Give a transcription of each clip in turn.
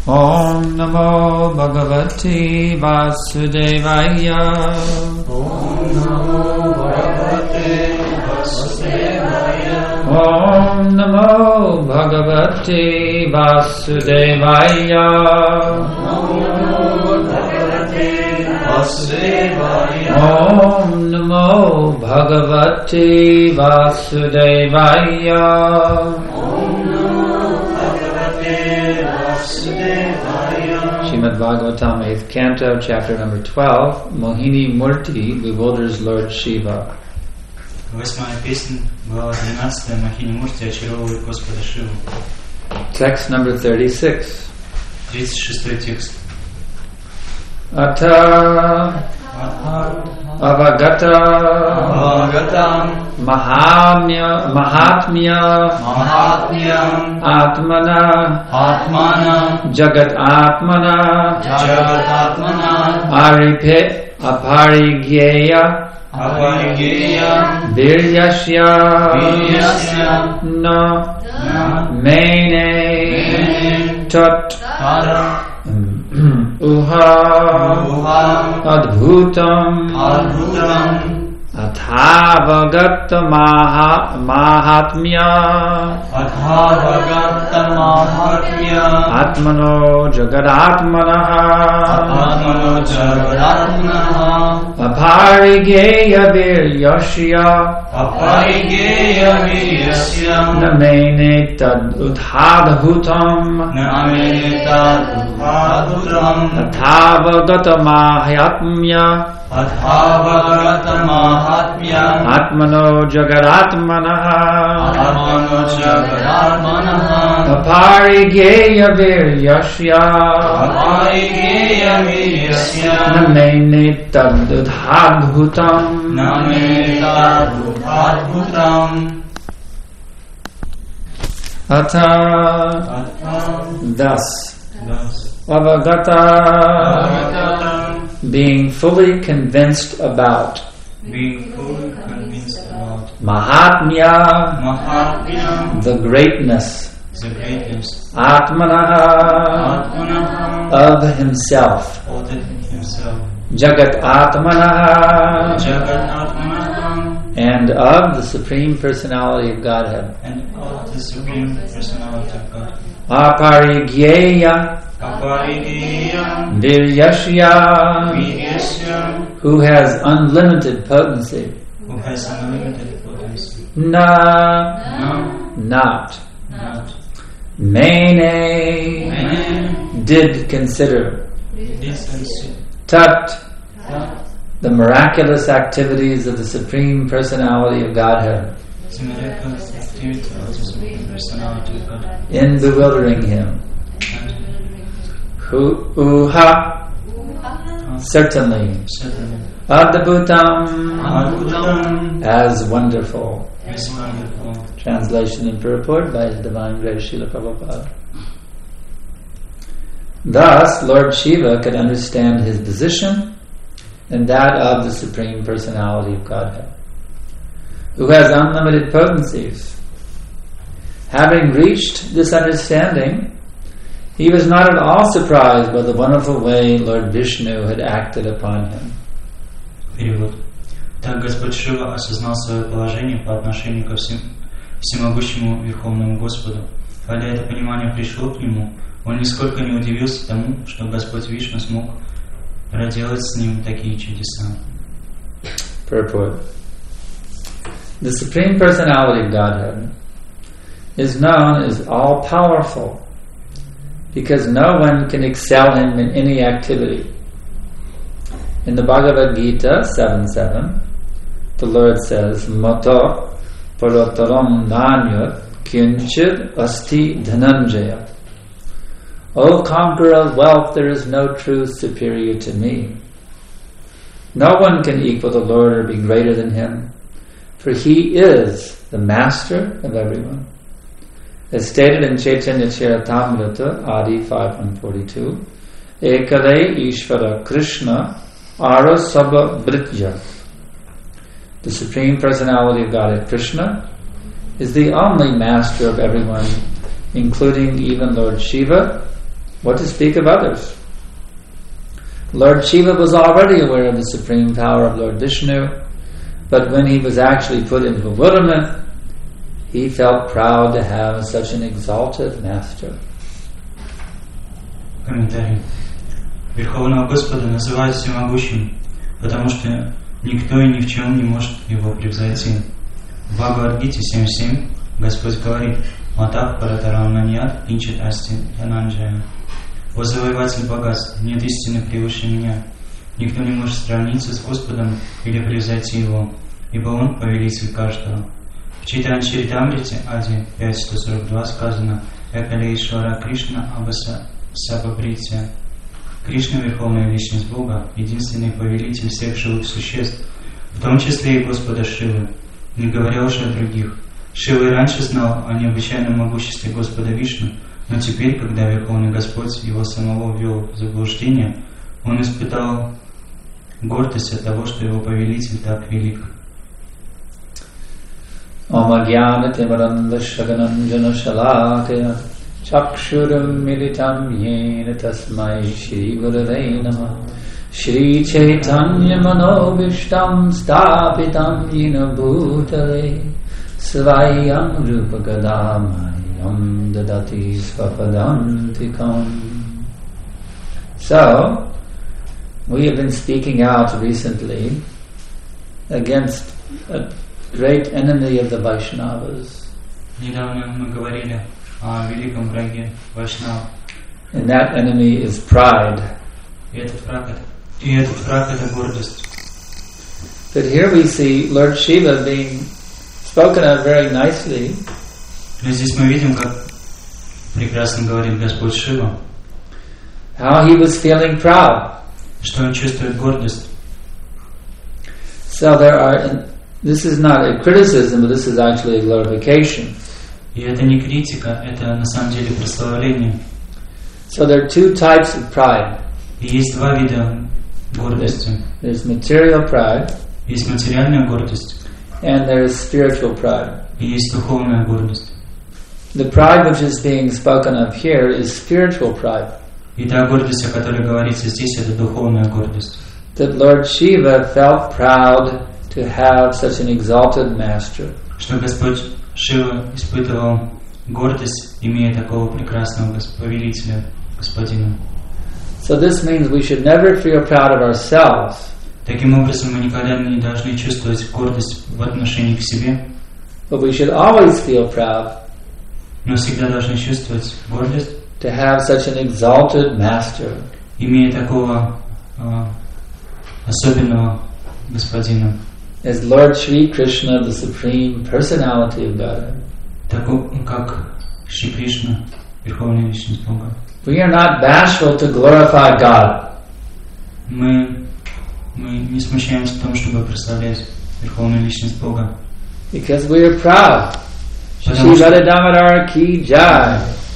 Om Namo Bhagavate Vasudevaya. Om Namo Bhagavate Vasudevaya. Om Namo Bhagavate Vasudevaya. Om Namo Bhagavate Vasudevaya. Om Namo Bhagavate Vasudevaya. Srimad Bhagavatam, 8th Canto, chapter number 12, Mohini Murti bewilders Lord Shiva. 8-я песня, глава 12, Мохини Мурти очаровывает Господа Шиву. Text number 36. 36-й текст. Ata Avagatam Mahatmya Atmana Jagat Atmana Aparigyeya Viryasya Na Mene Tat Uha Adbhutam Athavagata Mahatmya Atmano Jagadatmana Aparigeya Viryasya Namene Tad Uthadhutam Athavagata Mahatmya Atmano Jagadatmana Aparigeya Viryasya Namene Tadudhadhutam. Ata thus Avagata being fully convinced about Mahatmya, the greatness Atmana of himself, Jagat Atmana and of the Supreme Personality of Godhead, Aparigyeya Viryasya, who has unlimited potency. Not. Mene, did consider. Tat, the miraculous activities of the Supreme Personality of Godhead, in bewildering him. Uha, certainly. Adbhutam, as wonderful. Translation and purport by His Divine Grace Srila Prabhupada. Thus, Lord Shiva could understand his position and that of the Supreme Personality of Godhead, who has unlimited potencies. Having reached this understanding, he was not at all surprised by the wonderful way Lord Vishnu had acted upon him. Перевод. Так Господь Шива осознал свое положение по отношению ко всемогущему Верховному Господу. Когда это понимание пришло к нему, он нисколько не удивился тому, что Господь Вишну смог проделать с ним такие чудеса. Purport. The Supreme Personality of Godhead is known as all-powerful because no one can excel him in any activity. In the Bhagavad Gita 7.7, the Lord says, Mata parataram nanya kinchid asti dhananjaya. O conqueror of wealth, there is no truth superior to me. No one can equal the Lord or be greater than him, for he is the master of everyone. As stated in Chaitanya Charitamrita, Adi 5.42, Ekale Ishvara Krishna Ara Sabha Britya. The Supreme Personality of Godhead Krishna is the only master of everyone, including even Lord Shiva, What to speak of others? Lord Shiva was already aware of the supreme power of Lord Vishnu, but when he was actually put in bewilderment, he felt proud to have such an exalted master. Комментарий. Верховного Господа называют всемогущим, потому что никто и ни в чем не может его превзойти. В Бхагавад-гите 7.7 Господь говорит: «Матах паратарам наньят кинчит асти янанджая». «О завоеватель богатств, нет истины превыше меня. Никто не может сравниться с Господом или превзойти его, ибо Он повелитель каждого». В Чайтанья-чаритамрите Ади 5.142 сказано: «Экалейшвара Кришна Абаса Сабабрития». Кришна, Верховная Личность Бога, единственный повелитель всех живых существ, в том числе и Господа Шивы, не говоря уж о других. Шива и раньше знал о необычайном могуществе Господа Вишну, но теперь, когда Верховный Господь его самого ввел в заблуждение, он испытал гордость от того, что его повелитель так велик. Chakshuram militam yena tasmai Shri Gurave Namah Shri Chaitanya Manobishtam Stapitam Yena Bhutale Svayam Rupa Gadamayam Dadati Svapadantikam. So, we have been speaking out recently against a great enemy of the Vaishnavas. Недавно мы говорили о великом враге Вайшнав. And that enemy is pride. И этот враг это гордость. But here we see Lord Shiva being spoken of very nicely. Но здесь мы видим, как прекрасно говорит Господь Шива. How he was feeling proud. Что он чувствует гордость. So this is not a criticism, but this is actually a glorification. И это не критика, это на самом деле прославление. So there are two types of pride. И есть два вида гордости. There's material pride. Есть материальная гордость. And there's spiritual pride. И есть духовная гордость. The pride which is being spoken of here is spiritual pride. И та гордость, о которой говорится здесь, это духовная гордость. That Lord Shiva felt proud to have such an exalted master. Что Господь Шива испытывал гордость, имея такого прекрасного повелителя, господина. So this means we should never feel proud of ourselves. Таким образом, мы никогда не должны чувствовать гордость в отношении к себе. But we should always feel proud. Но всегда должны чувствовать гордость. To have such an exalted master. Имея такого особенного господина. As Lord Shri Krishna, the Supreme Personality of Godhead. Такой, как Шри Кришна, Верховная Личность Бога. We are not bashful to glorify God. Мы не смущаемся в том, чтобы прославлять Верховную Личность Бога. Because we are proud. Shri Radha Damodar ki jai.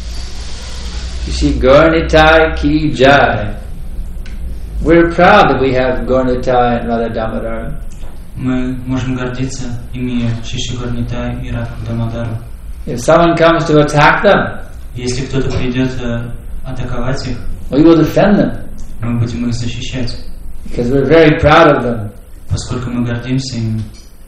Shri Gaurnitai ki jai. We're proud that we have Gaurnitai and Radha Damodar. Мы можем гордиться, имея Шиши Гарнитай и Радху Дамодару. If someone comes to attack them, если кто-то придет атаковать их, we will defend them. Мы будем их защищать. Because we're very proud of them. Поскольку мы гордимся ими.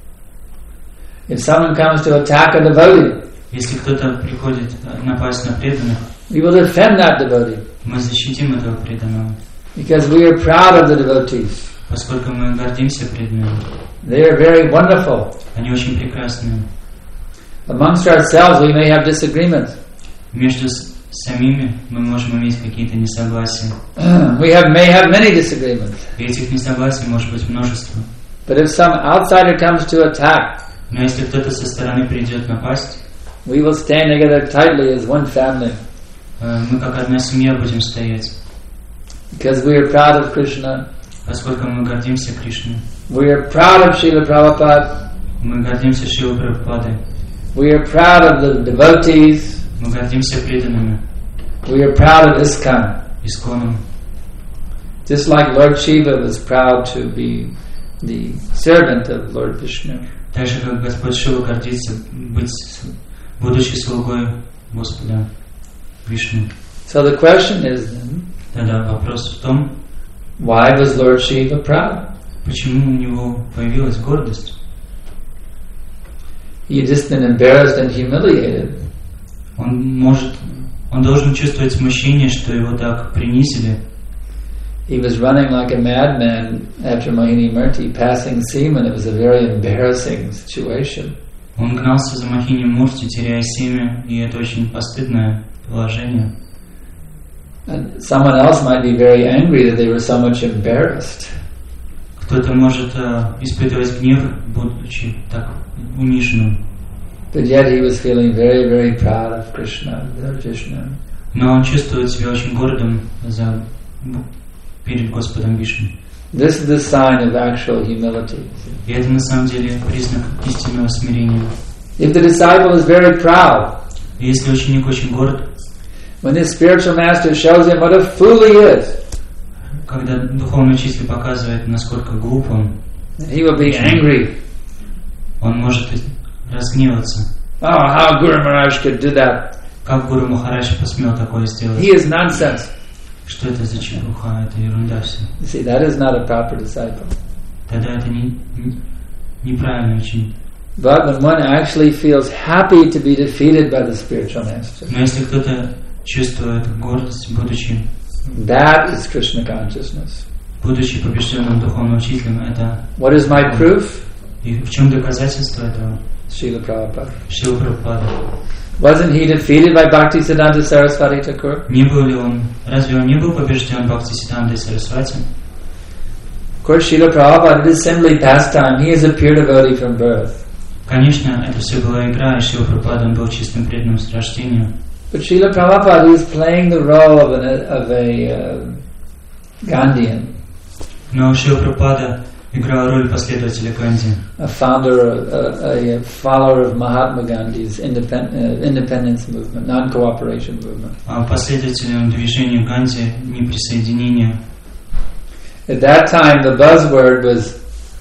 If someone comes to attack a devotee, если кто-то приходит напасть на преданных, we will defend that devotee. Мы защитим этого преданного. Because we are proud of the devotees. Поскольку мы гордимся преданными. They are very wonderful. Они очень прекрасные. Amongst ourselves we may have disagreements. Между самими мы можем иметь какие-то несогласия. We may have many disagreements. И этих несогласий может быть множество. But if some outsider comes to attack, но если кто-то со стороны придет напасть, we will stand together tightly as one family. Мы как одна семья будем стоять. Because we are proud of Krishna. Поскольку мы гордимся Кришной. We are proud of Srila Prabhupada. Мы гордимся Шрилой Прабхупадой. We are proud of the devotees. Мы гордимся преданными. We are proud of ISKCON. Исконом. Just like Lord Shiva was proud to be the servant of Lord Vishnu. Так же, как Господь Шива гордится быть, будучи слугой Господа Вишну. So the question is then, Тогда вопрос в том, why was Lord Shiva proud? почему у него появилась гордость? He had just been embarrassed and humiliated. Он должен чувствовать смущение, что его так принизили. He was running like a madman after Mohini Murti, passing semen. It was a very embarrassing situation. Он гнался за Мохини Мурти, теряя семя, и это очень постыдное положение. And someone else might be very angry that they were so much embarrassed. Кто-то может испытывать гнев, будучи так униженным. But yet he was feeling very, very proud of Krishna, Lord Vishnu. Но он чувствует себя очень гордым перед Господом Вишну. This is the sign of actual humility. И это на самом деле признак истинного смирения. If the disciple is very proud, И если ученик очень горд, when his spiritual master shows him what a fool he is, когда духовный учитель показывает, насколько глуп он, he will be angry. он может разгневаться. Oh, how Guru Maharaj could do that? Как Гуру Махарадж посмел такое сделать? He is nonsense. Что это за чепуха, это ерунда все. You see, that is not a proper disciple. Тогда это неправильный ученик. But when one actually feels happy to be defeated by the spiritual master, Но если кто-то чувствует гордость, будучи that is Krishna consciousness. побежденным духовным учителем, это... What is my proof? И в чем доказательство этого? Srila Prabhupada. Шрила Прабхупада. Wasn't he defeated by Bhaktisiddhanta Saraswati Thakur? Разве он не был побежден Бхактисиддхантой Сарасвати? Of course, Srila Prabhupada, it is simply pastime. He is a pure devotee from birth. Конечно, это все была игра, и Шрила Прабхупада, он был чистым преданным с рождения. But Srila Prabhupada, he is playing the role of a Gandhian. Но Шрила Прабхупада играл роль последователя Ганди. A follower of Mahatma Gandhi's independence movement, non-cooperation movement. Последователем движения Ганди, неприсоединения. At that time, the buzzword was,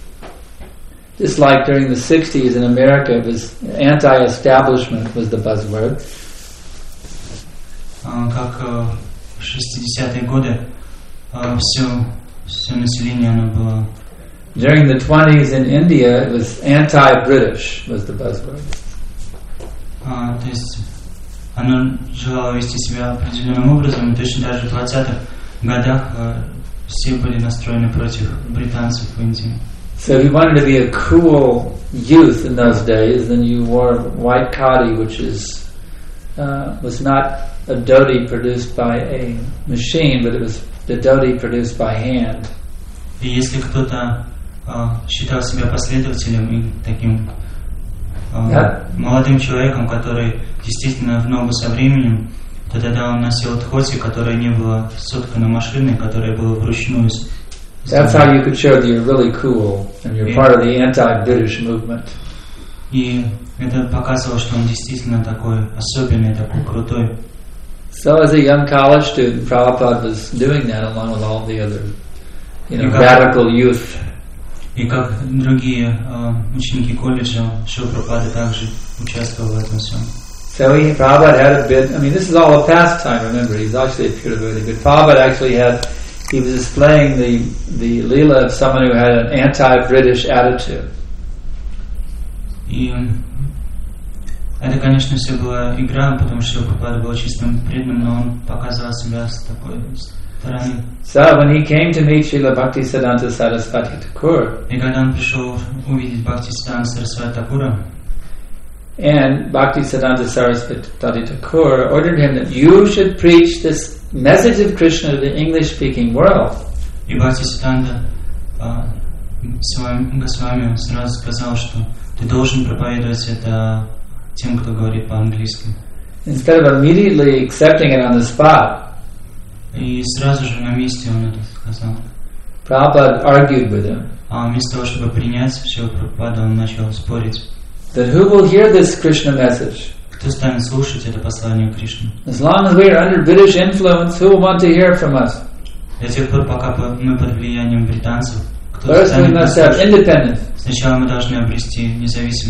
just like during the 60s in America, it was anti-establishment was the buzzword. Как в 60-е годы все население оно было. During the 20s in India, it was anti-British was the buzzword. То есть оно желало вести себя определенным образом, и точно так же в 20-х годах все были настроены против британцев в Индии. So if you wanted to be a cool youth in those days, then you wore white khadi, which was not a dhoti produced by a machine, but it was the dhoti produced by hand. И если кто-то считал себя последователем и таким молодым человеком, который действительно в ногу со временем, то тогда он носил дхоти, которая не была соткана машиной, которая была вручную. That's how you could show that you're really cool and you're part of the anti-British movement. И это показывало, что он действительно такой особенный, такой крутой. So as a young college student, Prabhupada was doing that along with all the other, radical youth. И как другие ученики колледжа, Шрила Прабхупада также участвовал в этом всем. So Prabhupada had a bit, this is all a pastime, remember, he's actually a pure devotee, but Prabhupada he was displaying the Leela of someone who had an anti-British attitude. И это, конечно, все была игра, потому что Прабхупада был чистым преданным, но он показывал себя с такой стороны. So when he came to meet Srila Bhaktisiddhanta Saraswati Thakur, и когда он пришел увидеть Бхактисиддханта Сарасвати Thakura, and Bhaktisiddhanta Saraswati Thakur ordered him that you should preach this message of Krishna to the English-speaking world. И Бхактисиддханта Госвами сразу сказал, что ты должен проповедовать это тем, кто говорит по-английски. Instead of immediately accepting it on the spot, и сразу же на месте он это сказал. Prabhupada argued with him. Вместо того, чтобы принять Шрила Прабхупада, он начал спорить. That who will hear this Krishna message? Кто станет слушать это послание Кришны? As long as we are under British influence, who will want to hear from us? До тех пор, пока мы под влиянием британцев, кто First we must have independence. Сначала мы должны обрести независимость.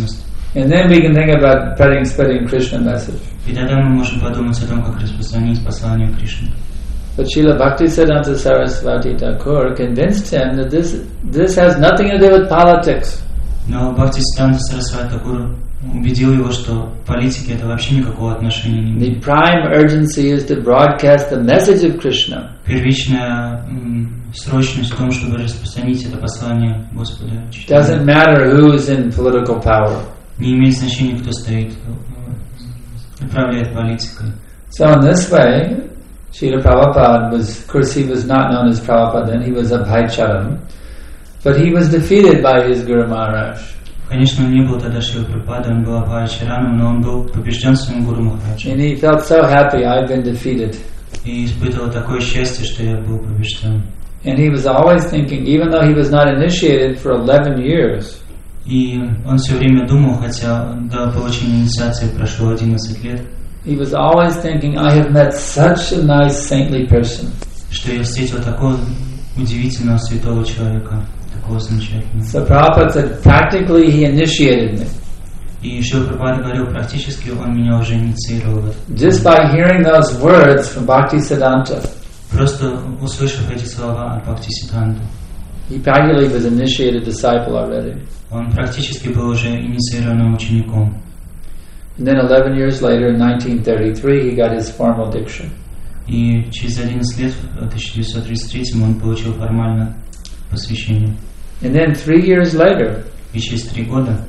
And then we can think about spreading Krishna message. И тогда мы можем подумать о том, как распространить послание Кришны. But Srila Bhaktisiddhanta Saraswati Thakur convinced him that this has nothing to do with politics. Но Бхактисиддханта Сарасвати Тхакур убедил его, что политики это вообще никакого отношения не имеет. The prime urgency is to broadcast the message of Krishna. Первичная срочность в том, чтобы распространить это послание Господа. Doesn't matter who is in political power. Не имеет значения, кто стоит, управляет политикой. So in this way, Srila Prabhupada was, of course he was not known as Prabhupada then, he was Abhaicharan, but he was defeated by his Guru Maharaj. Конечно, он не был тогда Шрила Прабхупадой, он был Абхайчараном, но он был побежден своим Гуру Махараджем. And he felt so happy, I've been defeated. И испытывал такое счастье, что я был побежден. And he was always thinking, even though he was not initiated for 11 years, И он все время думал, хотя до получения инициации прошло 11 лет, he was always thinking, I have met such a nice saintly person. что я встретил такого удивительного святого человека, такого замечательного. So Prabhupada said, practically he initiated me. И Шрила Прабхупада говорил, практически он меня уже инициировал. Just by hearing those words from Bhaktisiddhanta, Просто услышав эти слова от Бхактисиддханты, he practically was initiated disciple already. он практически был уже инициированным учеником. And then 11 years later, in 1933, he got his formal diksha. И через 11 лет, в 1933 он получил формальное посвящение. And then 3 years later, И через 3 года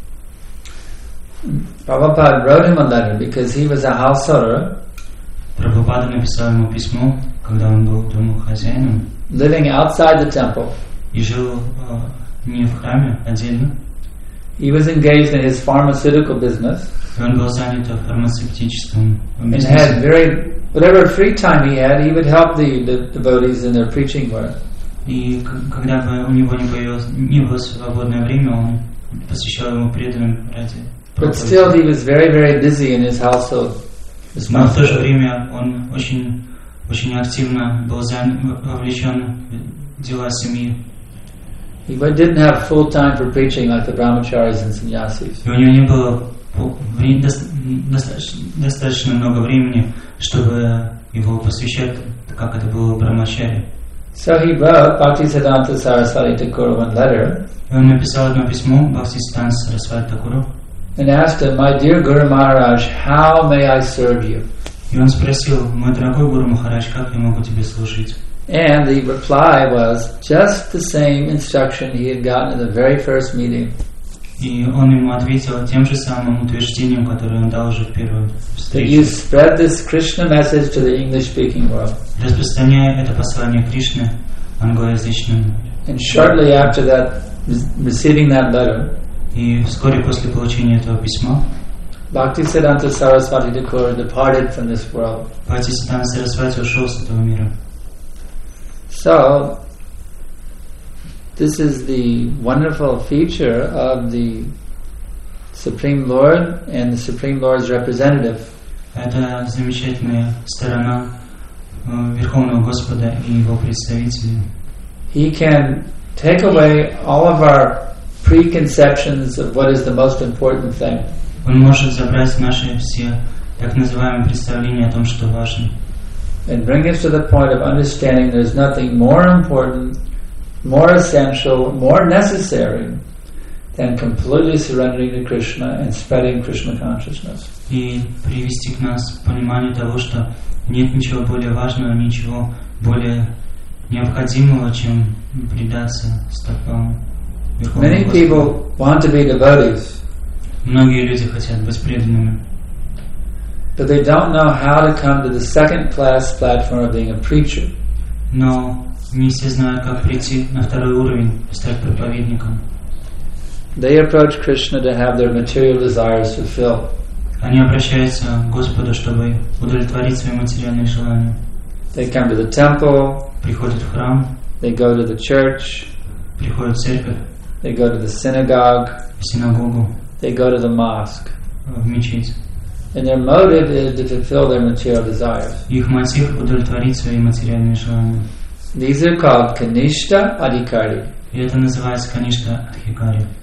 Prabhupada wrote him a letter because he was a householder Прабхупада написал ему письмо, когда он был домохозяином, living outside the temple. и жил не в храме отдельно. He was engaged in his pharmaceutical business И он был занят в фармацевтическом and had бизнесе. whatever free time he had, he would help the devotees in their preaching work. И когда бы у него не было свободное время, он посвящал ему преданным ради But still, he was very, very busy in his household. Но в то же время он очень, очень активно был вовлечен в дела семьи. He didn't have full time for preaching like the brahmacharis and sannyasis. И у него не было достаточно много времени, чтобы его посвящать, как это было в Брамачаре. So he wrote Bhaktisiddhanta Saraswati Thakur one letter И он написал одно письмо Бхактисиддханте Сарасвати Тхакуру and asked him, "My dear Guru Maharaj, how may I serve you?" и он спросил: мой дорогой Гуру Махарадж, как я могу тебе служить? And the reply was just the same instruction he had gotten in the very first meeting. И он ему ответил тем же самым утверждением, которое он дал уже в первой That you встрече. spread this Krishna message to the English-speaking world. Распространяя это послание Кришны англоязычным. And shortly after that, receiving that letter, И вскоре после получения этого письма Bhaktisiddhanta Saraswati Thakur departed from this world. Бхактисиддханта Сарасвати ушел с этого мира. So, this is the wonderful feature of the Supreme Lord and the Supreme Lord's representative. Это замечательная сторона Верховного Господа и Его представителей. He can take away all of our preconceptions of what is the most important thing. Он может забрать наши все так называемые представления о том, что важно. And bring us to the point of understanding there's nothing more important, more essential, more necessary than completely surrendering to Krishna and spreading Krishna consciousness. И привести к нас к пониманию того, что нет ничего более важного, ничего более необходимого, чем предаться стопам Верховного Many Господа. people want to be devotees, Многие люди хотят быть преданными, but they don't know how to come to the second-class platform of being a preacher. но не все знают, как прийти на второй уровень, стать проповедником. They approach Krishna to have their material desires fulfilled. Они обращаются к Господу, чтобы удовлетворить свои материальные желания. They come to the temple, Приходят в храм, they go to the church, приходят в церковь, they go to the synagogue, в синагогу, they go to the mosque. в мечеть. And their motive is to fulfill their material desires. Их мотив удовлетворить свои материальные желания. These are called Kanishta Adhikari. И это называется, конечно, Адхикари.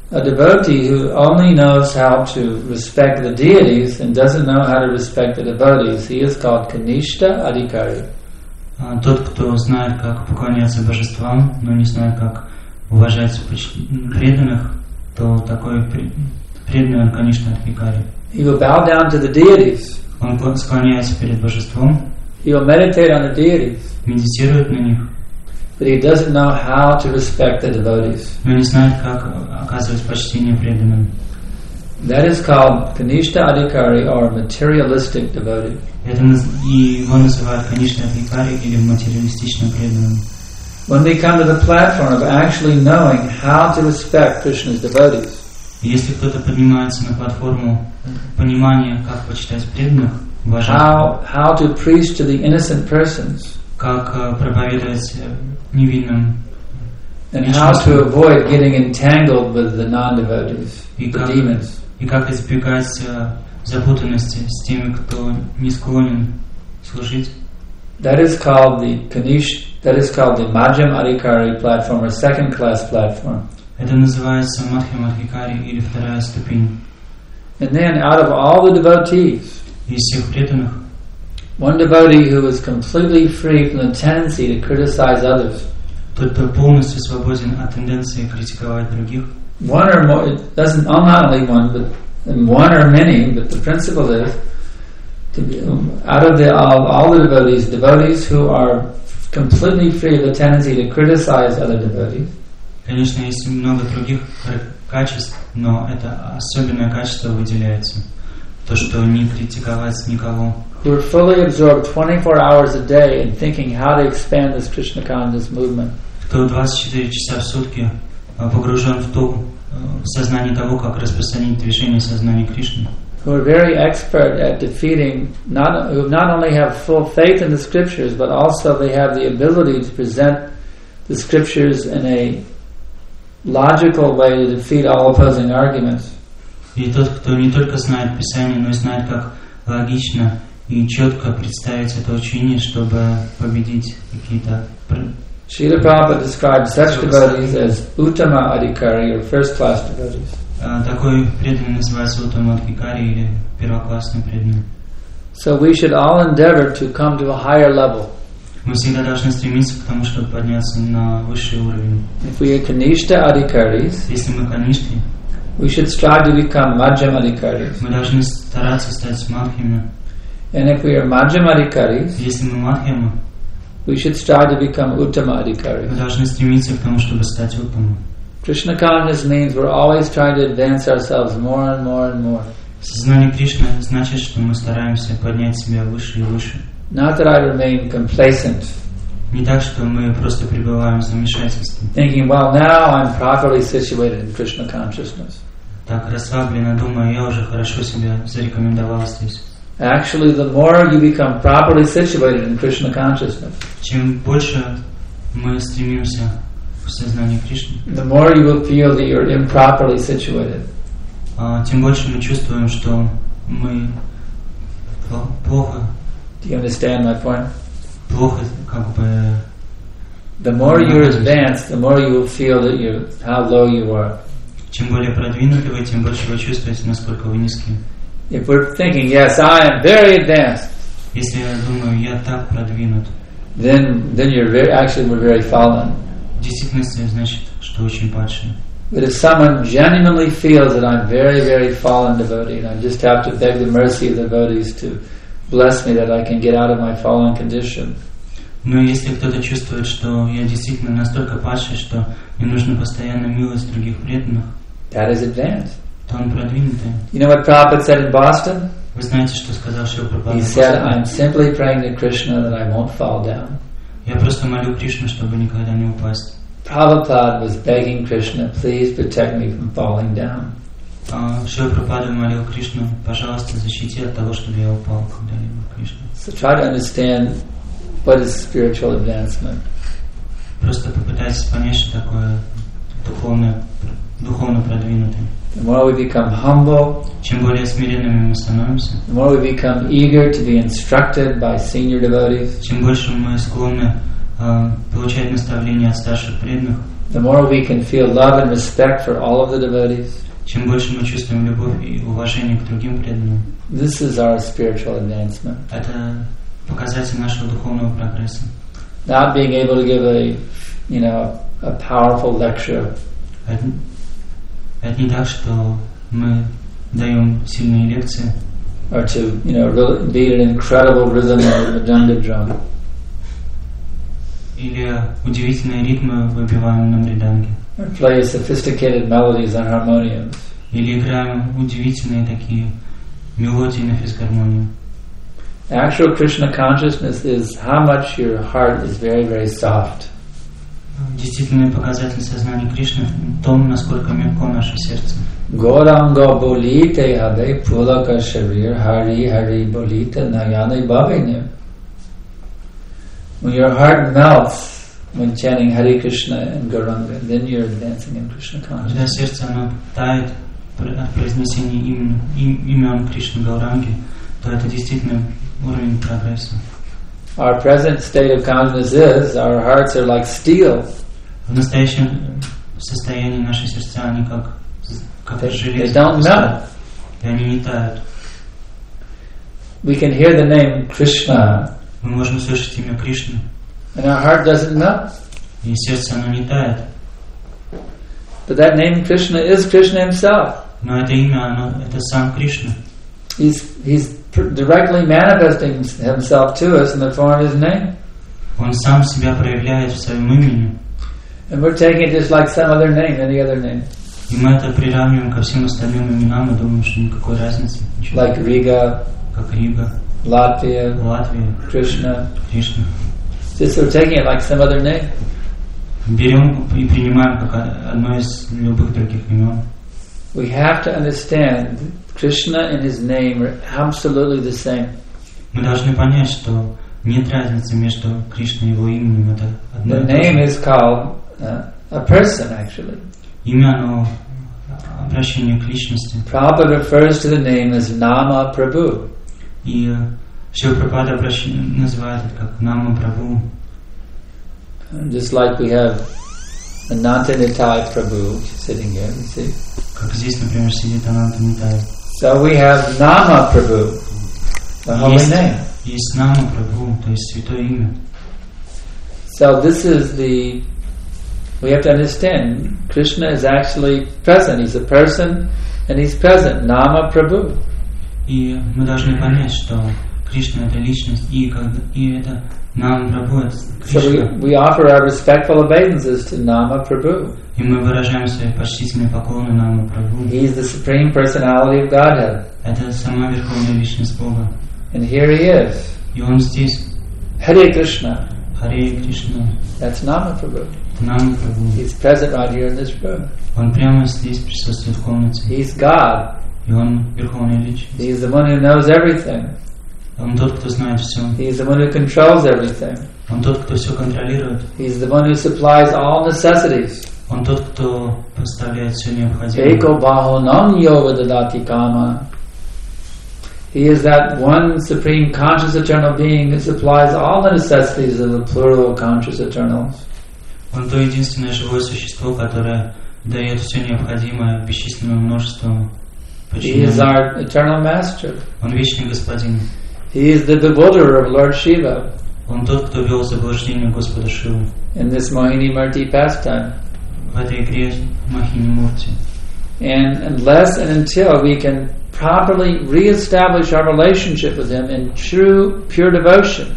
a devotee who only knows how to respect the deities and doesn't know how to respect the devotees, he is called Kanishta Adhikari. Тот, кто знает, как поклоняться божествам, но не знает, как уважать преданных, то такой преданный, конечно, Адхикари. He will bow down to the deities. Он склоняется перед божеством, He will meditate on the deities, медитирует на них, but he doesn't know how to respect the devotees. но не знает, как оказывать почтение преданным. That is called Kanishta Adhikari or materialistic devotee. И его называют, конечно, Адхикари или материалистично преданным. When we come to the platform of actually knowing how to respect Krishna's devotees, Если кто-то поднимается на платформу понимания, как почитать преданных, how to preach to the innocent persons, как проповедовать невинным, and how to avoid getting entangled with the non-devotees, the demons. И как избегать запутанности с теми, кто не склонен служить. That is called the Madhyam Adhikari platform or second class platform. Это называется Мадхьям Адхикари или вторая ступень. And then out of all the devotees, Из всех преданных, one devotee who is completely free from the tendency to criticize others. Тот, кто полностью свободен от тенденции критиковать других. One or more, it doesn't, not only one, but one or many, but the principle is, to be, out of all the devotees who are completely free of the tendency to criticize other devotees. Конечно, есть много других качеств, но это особенное качество выделяется. То, что не критиковать никого. Who are fully absorbed 24 hours a day in thinking how to expand this Krishna conscious movement. Кто 24 часа в сутки погружен в сознание того, как распространить движение сознания Кришны. Who are very expert at defeating, who not only have full faith in the scriptures, but also they have the ability to present the scriptures in a logical way to defeat all opposing arguments. И тот, кто не только знает Писание, но и знает, как логично и четко представить это учение, чтобы победить какие-то... Srila Prabhupada describes such devotees as Uttama Adhikari or first class devotees. Такой преданный называется Уттама Адхикари или первоклассный преданный. So we should all endeavor to come to a higher level. Мы всегда должны стремиться к тому, чтобы подняться на высший уровень. If we are Kanishta Adhikaris, если мы каништы, we should strive to become Madhyam Adhikaris. Мы должны стараться стать Мадхьями. And if we are Madhyam Adhikaris, если мы Мадхьямы, we should strive to become Uttama Adhikaris. Мы должны стремиться к тому, чтобы стать Уттамой. Krishna consciousness means we're always trying to advance ourselves more and more and more. Сознание Кришны значит, что мы стараемся поднять себя выше и выше. Not that I remain complacent. Не так, что мы просто пребываем в замешательстве. Thinking, well, now I'm properly situated in Krishna consciousness. Так расслабленно думаю, я уже хорошо себя зарекомендовал здесь. Actually, the more you become properly situated in Krishna consciousness, чем больше мы стремимся к сознанию Кришны, the more you will feel that you're improperly situated. Тем больше мы чувствуем, что мы плохо. Do you understand my point? Плохо, как бы. The more you're advanced, the more you will feel that how low you are. Чем более продвинуты вы, тем больше вы чувствуете, насколько вы низкие. If we're thinking, yes, I am very advanced, если я думаю, я так продвинут, then you're we're very fallen. В действительности значит, что очень падшие. But if someone genuinely feels that I'm very, very fallen devotee, and I just have to beg the mercy of the devotees to bless me that I can get out of my fallen condition. Но если кто-то чувствует, что я действительно настолько падший, что мне нужно постоянно милость других преданных, that is advanced. То он продвинутый. You know what Prabhupada said in Boston? Вы знаете, что сказал Шрила Прабхупада? He said, I'm simply praying to Krishna that I won't fall down. Я просто молю Кришну, чтобы никогда не упасть. Prabhupada was begging Krishna, please protect me from falling down. Шрила Прабхупада молил Кришну, пожалуйста, защити от того, чтобы я упал когда-либо, Кришна. So try to understand what is spiritual advancement. Просто попытайтесь понять, что такое духовно продвинутый. The more we become humble, чем более смиренными мы становимся, the more we become eager to be instructed by senior devotees, чем больше мы склонны получать наставления от старших преданных, the more we can feel love and respect for all of the devotees, чем больше мы чувствуем любовь и уважение к другим преданным, this is our spiritual advancement. это показатель нашего духовного прогресса. Not being able to give a powerful lecture, Это не так, что мы даем сильные лекции, or to really beat an incredible rhythm of the Mridanga drum, или удивительные ритмы выбиваем на мриданге, or play sophisticated melodies on harmoniums. или играем удивительные такие мелодии на физгармонию. Actual Krishna consciousness is how much your heart is very, very soft. Действительный показатель сознания Кришны в том, насколько мягко наше сердце. Gauranga bolite hade pulaka sharir hari hari bolite nayane bhavine. When your heart melts when chanting Hare Krishna and Gauranga, then you're advancing in Krishna Когда consciousness. сердце оно тает от произнесения имен Кришны Гауранги, то это действительно уровень прогресса. Our present state of consciousness is our hearts are like steel. В настоящем состоянии наши сердца, они как They железо, don't melt. и они не тают. We can hear the name Krishna, Мы можем услышать имя Кришны, and our heart doesn't melt. и сердце оно не тает. But that name Krishna is Krishna himself. Но это имя, это сам Кришна. He's directly manifesting himself to us in the form of his name. Он сам себя проявляет в своем имени. And we're taking it just like some other name, any other name. И мы это приравниваем ко всем остальным именам и думаем, что никакой разницы. Ничего. Like Riga, Как Рига, Latvia, Латвия, Krishna. Кришна. Just we're taking it like some other name. Берем и принимаем как одно из любых других имен. We have to understand Krishna and his name are absolutely the same. Мы должны понять, что нет разницы между Кришной и его именем. Это одно The и то name же. is called a person, actually. Имя, оно обращение к личности. Prabhupada refers to the name as Nama Prabhu. И Шрила Прабхупада называет это как Нама Прабху. Just like we have Ananta Nitai Prabhu sitting here, you see. Как здесь, например, сидит Ананта Нитай. So we have Nama Prabhu, the holy name. Есть Нама Прабху, то есть святое имя. So this is we have to understand, Krishna is actually present. He's a person and he's present. Nama Prabhu. И мы должны понять, что Кришна это личность, и это Нама Прабху, это So Кришна. we offer our respectful obeisances to Nama Prabhu. И мы выражаем свои почтительные поклоны Нама Прабху. He's the Supreme Personality of Godhead. Это сама Верховная Личность Бога. And here he is. И Он здесь. Hare Krishna. Харе Кришна. That's Nama Prabhu. Нама Прабху. He's present right here in this room. Он прямо здесь присутствует в комнате. He's God. И Он Верховная Личность. He's the one who knows everything. Он тот, кто знает все. He's the one who controls everything. Он тот, кто все контролирует. He's the one who supplies all necessities. Он тот, кто поставляет все необходимое. Eko bahonam yoga dadati kama. He is that one supreme conscious eternal being who supplies all the necessities of the plural conscious eternals. Он то единственное живое существо, которое дает все необходимое бесчисленному множеству He is подчиненных. our eternal master. Он вечный господин. He is the bewilderer of Lord Shiva Он тот, кто вел в заблуждение Господа Шиву in this Mohini Murti pastime. в этой игре Махини Мурти. And unless and until we can properly re-establish our relationship with him in true, pure devotion,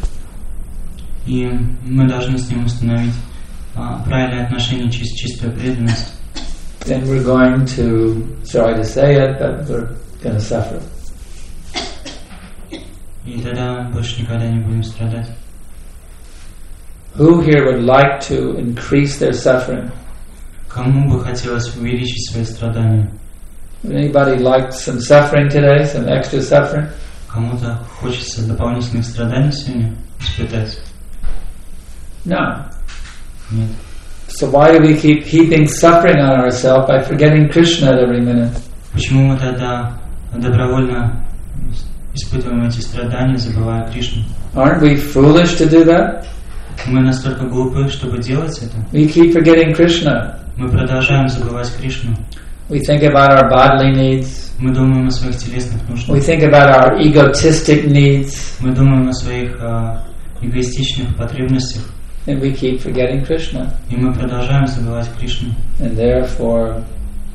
И мы должны с ним установить правильные отношения через чистую преданность. then we're going to, sorry to say it, but we're going to suffer. И тогда больше никогда не будем страдать. Who here would like to increase their suffering? Кому бы хотелось увеличить свои страдания? Would anybody like some suffering today, some extra suffering? Кому-то хочется дополнительных страданий сегодня испытать? No. Нет. So why do we keep heaping suffering on ourselves by forgetting Krishna at every minute? Почему мы тогда добровольно испытываем эти страдания, забывая Кришну? Aren't we foolish to do that? Мы настолько глупы, чтобы делать это. We keep forgetting Krishna. Мы продолжаем забывать Кришну. We think about our bodily needs. Мы думаем о своих телесных нуждах. We think about our egotistic needs. Мы думаем о своих эгоистичных потребностях. And we keep forgetting Krishna. И мы продолжаем забывать Кришну. And therefore,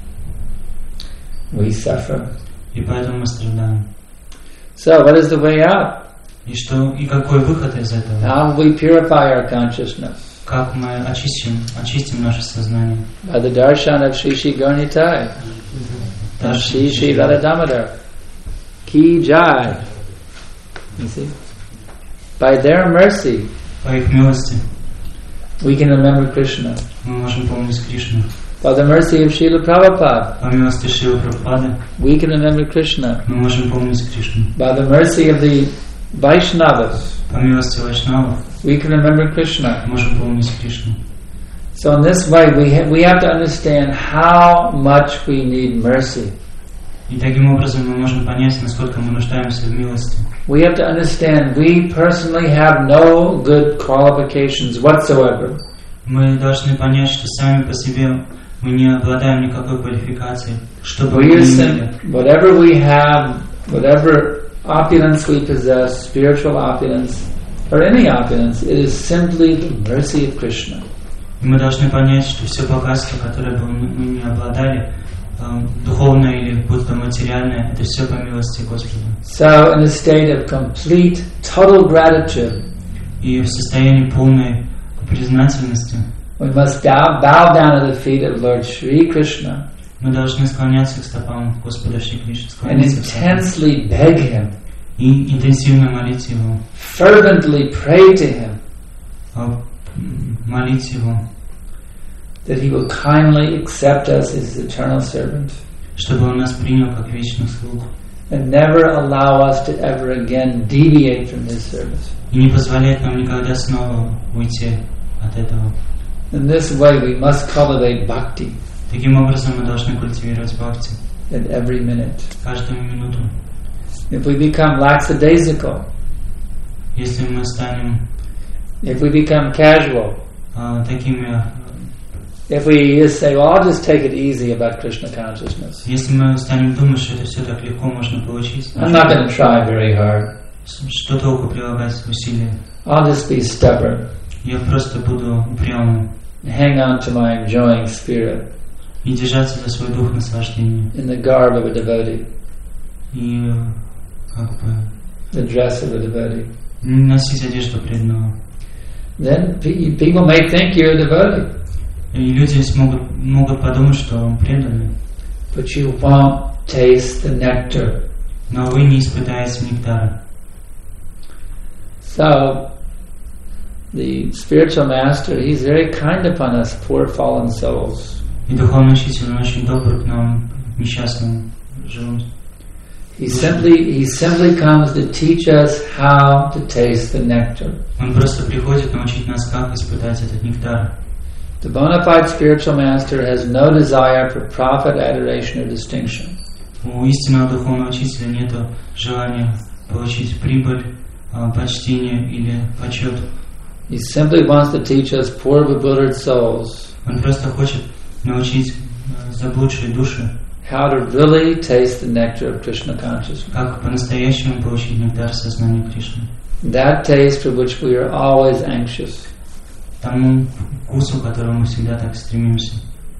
we suffer. И поэтому мы страдаем. So, what is the way out? И какой выход из этого? How we purify our consciousness? Как мы очистим наше сознание? By the darshan of Shri Shri Gaurnitai, and Shri Shri Radha Damodar, Ki Jai. You see? By their mercy, По их милости we can remember Krishna. мы можем помнить Кришну. By the mercy of Srila Prabhupada, По милости Шрилы Прабхупады we can remember Krishna. мы можем помнить Кришну. By the mercy of the Vaishnavas, По милости Вайшнавов we can remember Krishna. мы можем помнить Кришну. So in this way, we have to understand how much we need mercy. И таким образом мы можем понять, насколько мы нуждаемся в милости. We have to understand we personally have no good qualifications whatsoever. Мы должны понять, что сами по себе мы не обладаем никакой квалификацией, чтобы We мы are имели. whatever we have, whatever opulence we possess, spiritual opulence, or any opulence, it is simply the mercy of Krishna. И мы должны понять, что все богатство, которое бы мы не обладали, духовное или будто материальное, это все по милости Господа. So in a state of complete, total gratitude, И в состоянии полной признательности we must bow down at the feet of Lord Shri Krishna мы должны склоняться к стопам Господа Шри Кришны, and склоняться к стопам. intensely beg Him, И интенсивно молить Его, fervently pray to Him, молить Его, that He will kindly accept us as His eternal servant чтобы Он нас принял как вечных слуг and never allow us to ever again deviate from His service. и не позволяет нам никогда снова уйти от этого. In this way we must cultivate bhakti Таким образом мы должны культивировать бхакти at every minute. каждую минуту. If we become lackadaisical, Если мы станем if we become casual, такими, if we just say, well, I'll just take it easy about Krishna consciousness. если мы станем думать, что это все так легко можно получить, I'm not going to try very hard. что толку прилагать усилия? I'll just be stubborn, Я просто буду упрямым hang on to my enjoying spirit и держаться за свой дух наслаждения in the garb of a devotee, и как бы the dress of a devotee. носить одежду преданного. Then people may think you're a devotee, И люди могут подумать, что он преданный, but you won't taste the nectar. но вы не испытаете нектара. So, the spiritual master, he's very kind upon us, poor fallen souls. И духовный учитель, он очень добр к нам, несчастным живым. He simply comes to teach us how to taste the nectar. Он просто приходит научить нас, как испытать этот нектар. The bona fide spiritual master has no desire for profit, adoration, or distinction. У истинного духовного учителя нет желания получить прибыль, почтение или почет. He simply wants to teach us poor bewildered souls Он просто хочет научить заблудшие души, how to really taste the nectar of Krishna consciousness. как по-настоящему получить нектар сознания Кришны. That taste for which we are always anxious. Тому вкусу, к которому мы всегда так стремимся.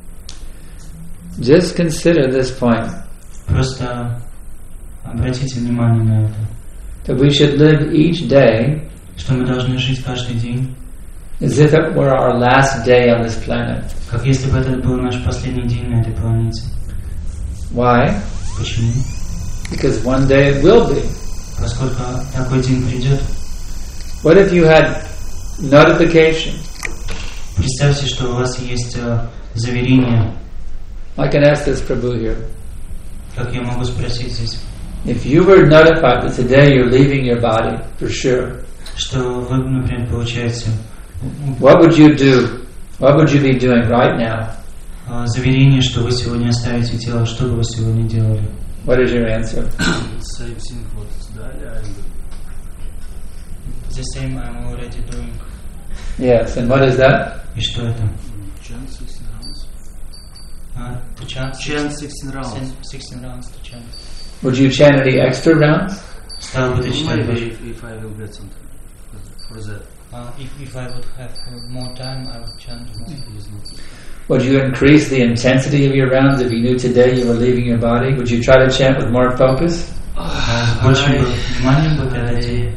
Just consider this point, Просто обратите внимание на это, that we should live each day что мы должны жить каждый день, as if it were our last day on this planet. как если бы это был наш последний день на этой планете. Why? Почему? Because one day it will be. Поскольку такой день придет. What if you had notification? Представьте, что у вас есть заверение. I can ask this Prabhu here. Как я могу спросить здесь? If you were notified that today you're leaving your body, for sure, Что вы, например, получаете what would you do? What would you be doing right now? Заверение, что вы сегодня оставите тело, что бы вы сегодня делали? What is your answer? Same thing what Dalia and The same I'm already doing. Yes, and what is that? И что это? Chant 16 rounds. To chant? Chant 16 rounds. 16 rounds to chant. Would you chant any extra rounds? Стал бы ты читать больше? Maybe if I will get something for that. If I would have more time, I would chant more. Would you increase the intensity of your rounds if you knew today you were leaving your body? Would you try to chant with more focus? Больше бы внимания бы придать?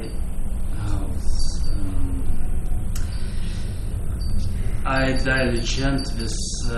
I daily chant with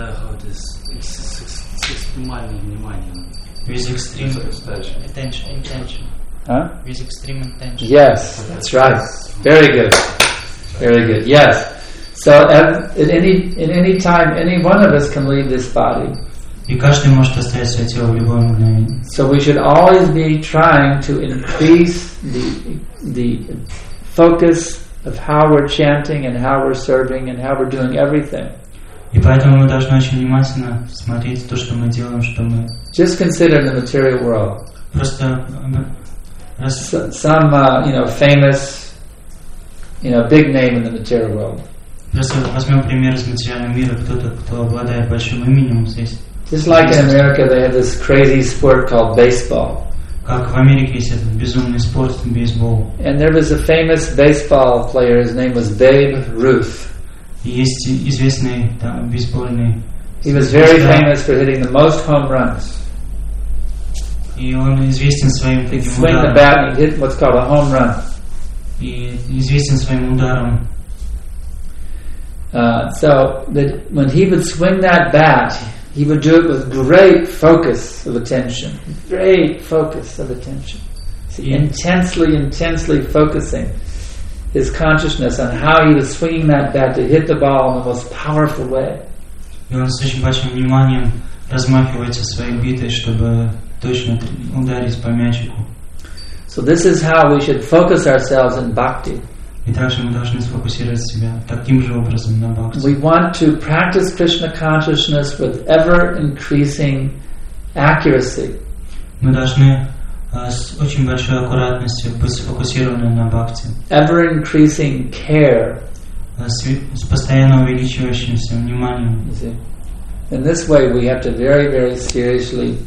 экстремальным вниманием. With extreme intention. Huh? With extreme intention. Yes, that's right. Very good. Very good. Yes. So at any time, any one of us can leave this body. И каждый может оставить свое тело в любое мгновение. So we should always be trying to increase the focus of how we're chanting and how we're serving and how we're doing everything. И поэтому мы должны очень внимательно смотреть то, что мы делаем, что мы... Just consider the material world. Просто... Some famous, big name in the material world. Просто возьмем пример из материального мира. Кто-то, кто обладает большим именем здесь. Just like in America, they have this crazy sport called baseball. Как в Америке есть этот безумный спорт, бейсбол. And there was a famous baseball player. His name was Babe Ruth. И есть известный бейсбольный. He was very famous for hitting the most home runs. И он известен своим He'd таким swing the ударом. bat and he'd hit what's called a home run. И известен своим ударом. So that when he would swing that bat, he would do it with great focus of attention. Great focus of attention. See, intensely focusing his consciousness on how he was swinging that bat to hit the ball in the most powerful way. И он с очень большим вниманием размахивается своей битой, чтобы точно ударить по мячику. So this is how we should focus ourselves in bhakti. И также мы должны сфокусировать себя таким же образом на бхакти. We want to practice Krishna consciousness with ever-increasing accuracy. Мы должны с очень большой аккуратностью быть сфокусированы на бхакти. Ever-increasing care. С постоянно увеличивающимся вниманием. In this way we have to very, very seriously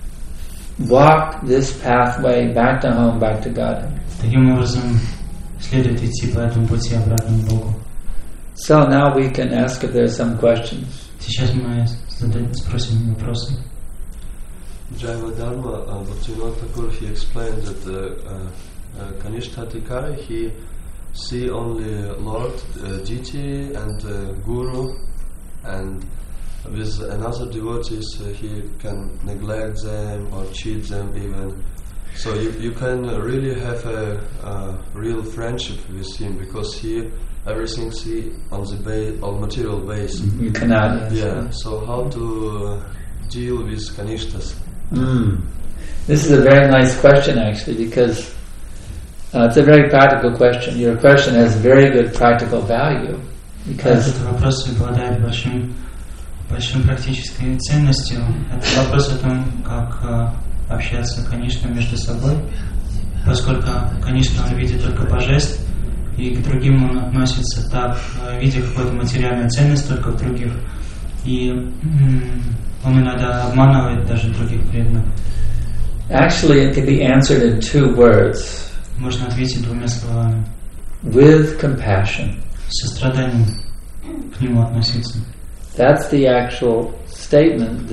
walk this pathway back to home, back to God. Таким образом следует идти по этому пути обратно к Богу. So now we can ask if there are some questions. Сейчас мы спросим вопросы. Jaiva Dharma, Bhaktivinoda Thakur, he explained that Kanishthatikai, he see only Lord, deity and Guru, and with another devotees he can neglect them or cheat them even. So you can really have a real friendship with him because he everything see on the on material base. You cannot. Yeah. So how to deal with Kanishthas? This is a very nice question actually, because it's a very practical question. Your question has very good practical value because этот вопрос обладает большой практической ценностью. Это вопрос о том, как общаться, конечно, между собой, поскольку, конечно, он видит только божеств, и к другим он относится так, видя какую-то материальную ценность только в других, и он иногда обманывает даже других преданных. Actually, it can be answered in two words. Можно ответить двумя словами. With compassion. С состраданием к нему относиться. That's the actual statement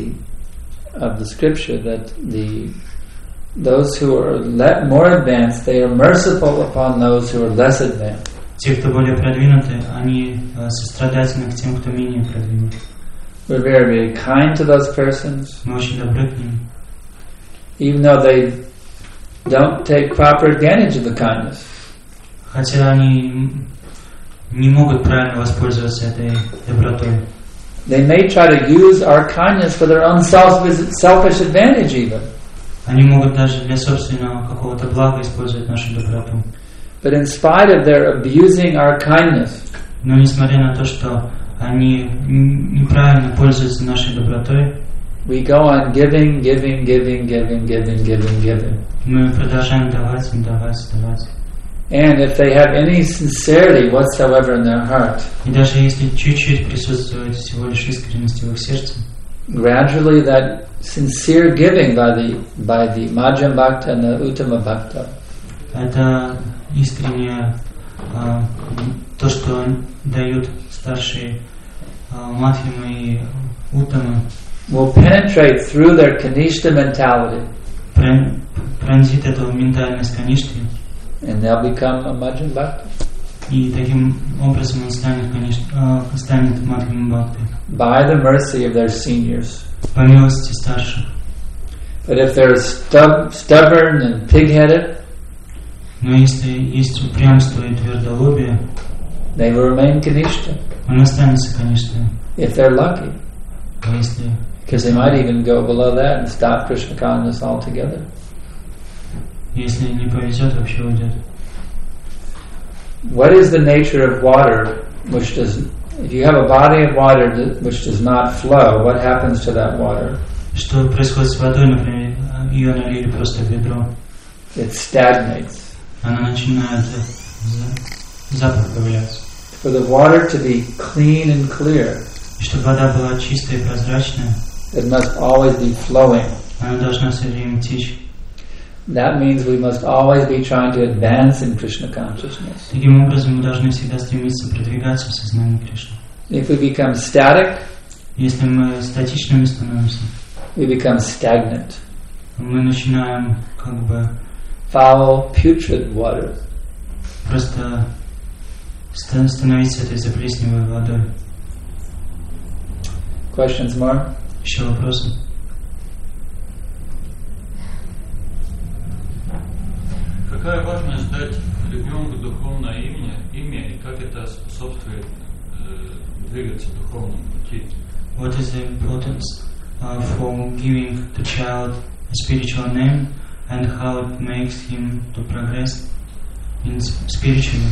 of the scripture, that those who are more advanced, they are merciful upon those who are less advanced. Те, кто более продвинуты, они сострадательны к тем, кто менее продвинут. We're very, very kind to those persons. Мы очень добры к ним. Even though they don't take proper advantage of the kindness. Хотя они не могут правильно воспользоваться этой добротой. They may try to use our kindness for their own selfish advantage even. Они могут даже для собственного какого-то блага использовать нашу доброту. But in spite of their abusing our kindness, но несмотря на то, что они неправильно пользуются нашей добротой, we go on giving. мы продолжаем давать. And if they have any sincerity whatsoever in their heart, И даже если чуть-чуть присутствует всего лишь искренность в их сердце, gradually that sincere giving by the Madhyam Bhakta and the Uttama Bhakta, это искреннее то, что дают старшие Мадхьямы и Уттамы, will penetrate through their Kanishta mentality, пронзит эту ментальность Каништы, and they'll become a Madhyam Bhakta и таким образом он станет Мадхьям Бхактой by the mercy of their seniors. по милости старших. But if they're stubborn and pig-headed, Но если есть упрямство и твердолобие, they will remain Kanishta, он останется, конечно, if they're lucky, если because they might even go below that and stop Krishna consciousness altogether. не повезет, вообще уйдет. What is the nature of water which does, if you have a body of water which does not flow, what happens to that water? Что происходит с водой, например, ее налили просто в ведро, It stagnates. она начинает запах появляться. For the water to be clean and clear, И чтобы вода была чистая и прозрачная, it must always be flowing. она должна все время течь. That means we must always be trying to advance in Krishna consciousness. Таким образом, мы должны всегда стремиться продвигаться в сознании Кришны. If we become static, Если мы статичными становимся, we become stagnant. мы начинаем как бы Foul, putrid water. просто становиться этой заплесневой водой. Questions more? Еще вопросы? Какая важность дать ребенку духовное имя и как это способствует двигаться в духовном пути? What is the importance for giving the child a spiritual name and how it makes him to progress in spiritually?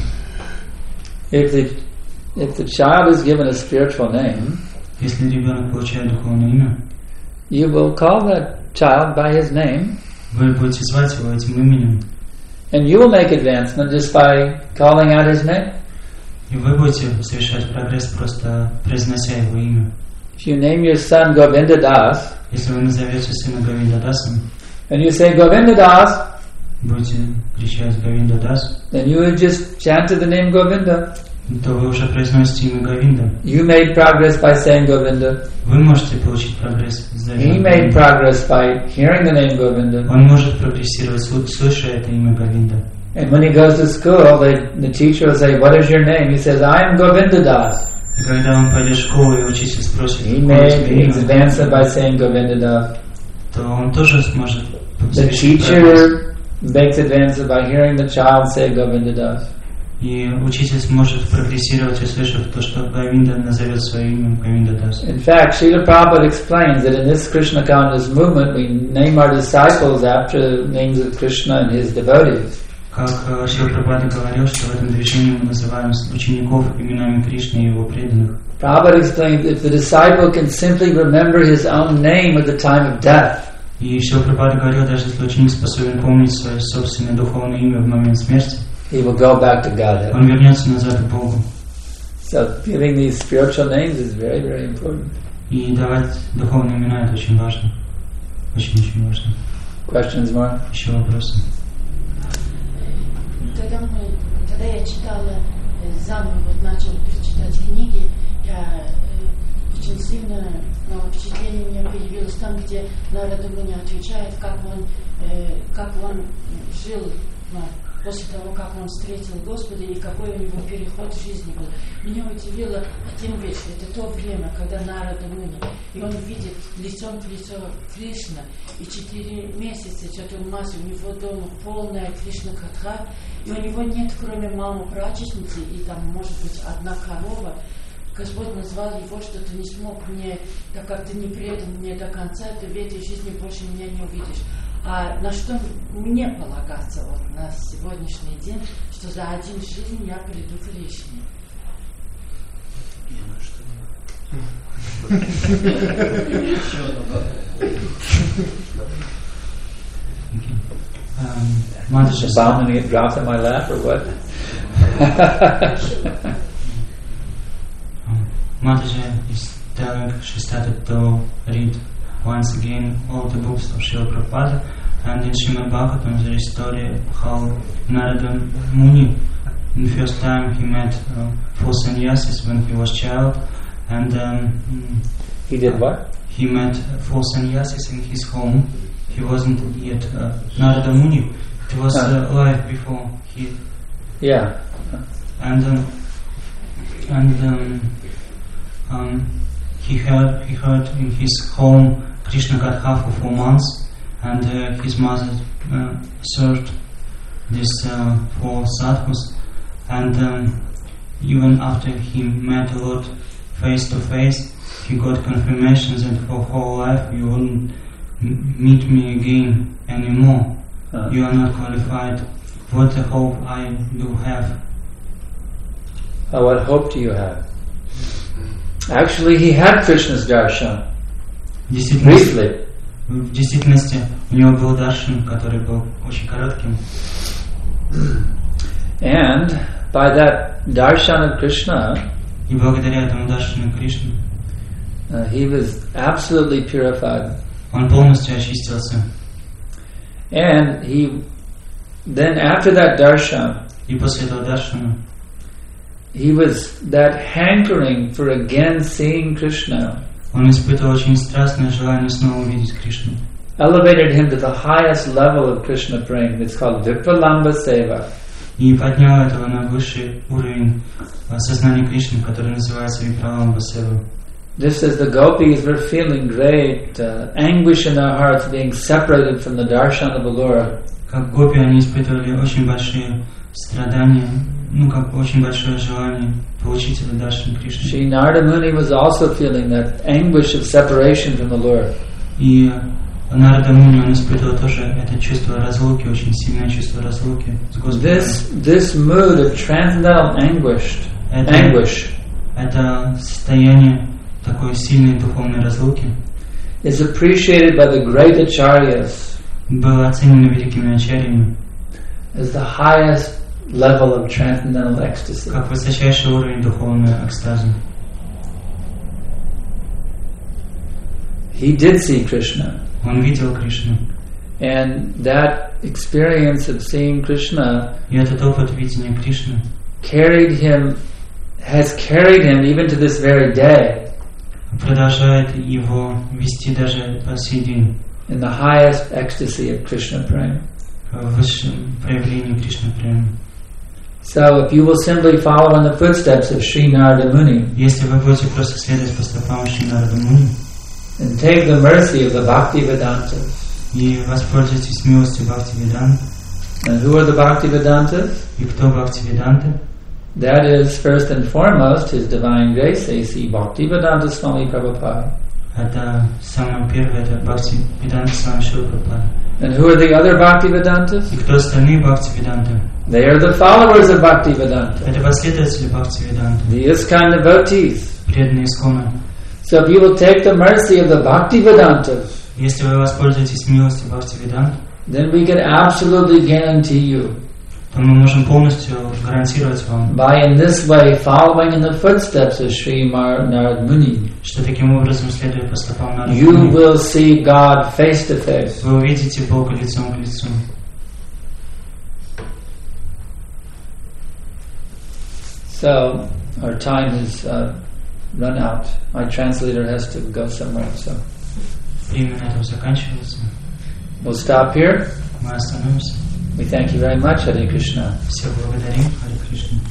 If the child is given a spiritual name, Если ребенок получает духовное имя, you will call that child by his name, вы будете звать его этим именем, and you will make advancement just by calling out his name. и вы будете совершать прогресс, просто произнося его имя. If you name your son Govinda Das, Если вы назовете сына Говинда Дасом, and you say Govinda Das, будете кричать Говинда Дас, then you have just chanted the name Govinda. то вы уже произносите имя Говинда. You made progress by saying Govinda. Вы можете получить прогресс. He made progress by hearing the name Govinda. Он может прогрессировать, слыша это имя Говинда. And when he goes to school, the teacher will say, "What is your name?" He says, "I am Govinda Das." И когда он пойдет в школу, и учитель спросит, He какое у made тебя имя, advancement by saying Govinda Das. то он тоже сможет The совершить прогресс. teacher makes advancement by hearing the child say Govinda Das. И учитель сможет прогрессировать, услышав то, что Говинда назовет свое имя Говинда Дас. In fact, Srila Prabhupada explains that in this Krishna consciousness movement, we name our disciples after names of Krishna and his devotees. Как Шрила Прабхупада говорил, что в этом движении мы называем учеников именами Кришны и его преданных. Prabhupada explains that if the disciple can simply remember his own name at the time of death, И Шрила Прабхупада говорил, даже если ученик способен помнить свое собственное духовное имя в момент смерти, he will go back to Godhead. он вернется назад к Богу. So giving these spiritual names is very, very important. И давать духовные имена — это очень важно. Очень-очень важно. Questions more? Еще вопросы? Когда я читала заново, начала перечитать книги, я очень сильно впечатление у меня появилось там, где Нарада Муни отвечает, как он жил после того, как он встретил Господа и какой у него переход в жизни был. Меня удивило один вещь, это то время, когда Нарада Муни, и он видит лицом в лицо Кришна, и 4 месяца Чатурмаси, у него дома полная Кришна Катха, и у него нет, кроме мамы прачечницы, и там может быть одна корова. Господь назвал его, что ты не смог мне, так как ты не предал мне до конца, ты в этой жизни больше меня не увидишь. А на что мне полагаться вот на сегодняшний день, что за один жизнь я приду к Кришне? Mataji The bomb and it dropped in my lap, or what? Mataji is telling she started to read once again all the books of Srila Prabhupada, and in Srimad Bhagavatam there is story how Narada Muni, in the first time he met 4 sannyasis when he was child, and He did what? he met 4 sannyasis in his home. He wasn't yet Narada Muni. It was life before he. Yeah. And he heard in his home Krishna got half for 4 months, and his mother served these 4 sadhus, and even after he met the Lord face to face, he got confirmation that for whole life you wouldn't meet me again anymore. You are not qualified. What a hope I do have. What hope do you have? Actually, he had Krishna's darshan. Briefly. В действительности у него был даршан, который был очень коротким. And by that darshan of Krishna, И благодаря этому даршану Кришны he was absolutely purified. он полностью очистился. And he, then after that darshan, И после этого даршана he was that hankering for again seeing Krishna он испытывал очень страстное желание снова увидеть Кришну. elevated him to the highest level of Krishna prema. It's called Vipralamba Seva. И поднял этого на высший уровень сознания Кришны, который называется Випраламба Сева. Just as the gopis were feeling great anguish in their hearts being separated from the darshan of Allura. Как гопи, они испытывали очень большие страдания, как очень большое желание получить этот даршан Кришны. Shri Narada Muni was also feeling that anguish of separation from the Lord. И Нарада Муни, он испытывал тоже это чувство разлуки, очень сильное чувство разлуки с Господом. This mood of transcendental anguish, это состояние такой сильной духовной разлуки is appreciated by the great acharyas было оценено великими ачарьями as the highest level of transcendental ecstasy. как высочайший уровень духовного экстаза. He did see Krishna. Он видел Кришну. And that experience of seeing Krishna И этот опыт видения Кришны has carried him even to this very day продолжает его вести даже по сей день in the highest ecstasy of Krishna prema. в высшем проявлении Кришны према. So if you will simply follow in the footsteps of Sri Narada Muni, Если вы будете просто следовать по стопам Шри Нарада Муни and take the mercy of the Bhaktivedantas. и воспользуйтесь милостью Бхактивиданты. And who are the Bhaktivedantas? И кто Бхактивиданты? That is, first and foremost, His Divine Grace, A.C. Bhaktivedanta Swami Prabhupada. Это самое первое, это Бхактивиданта Свами Шрила Прабхупада. And who are the other Bhaktivedantas? И кто остальные Бхактивиданты? They are the followers of Bhaktivedanta, Это последователи Бхактивиданты, the ISKCON devotees. преданные Искона. So if you will take the mercy of the Bhaktivedantas, Если вы воспользуетесь милостью Бхактивиданты, then we can absolutely guarantee you, то мы можем полностью гарантировать вам, by in this way following in the footsteps of Sri Narada Muni, что таким образом, следуя по стопам Нарады you Муни, will see God face to face. вы увидите Бога лицом к лицу. So our time has run out. My translator has to go somewhere, so Время на этом заканчивается. we'll stop here. Мы остановимся. We thank you very much, Hare Krishna. Все благодарим. Харе Кришна.